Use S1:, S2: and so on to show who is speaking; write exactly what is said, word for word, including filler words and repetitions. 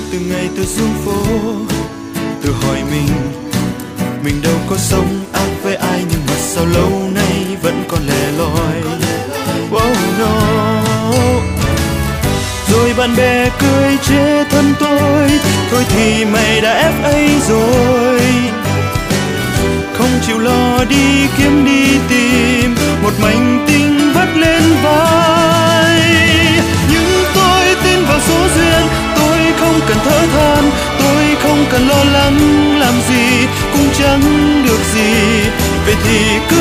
S1: Từng ngày tôi xuống phố, tự hỏi mình, mình đâu có sống ác với ai, nhưng mà sao lâu nay vẫn còn lẻ loi. Oh no. Rồi bạn bè cười chê thân tôi, thôi thì mày đã ép ấy rồi. Không chịu lo đi kiếm đi tìm, một mảnh tình vắt lên vai. Nhưng tôi tin vào số duyên, tôi không cần thở than, tôi không cần lo lắng làm gì, cũng chẳng được gì. Vậy thì cứ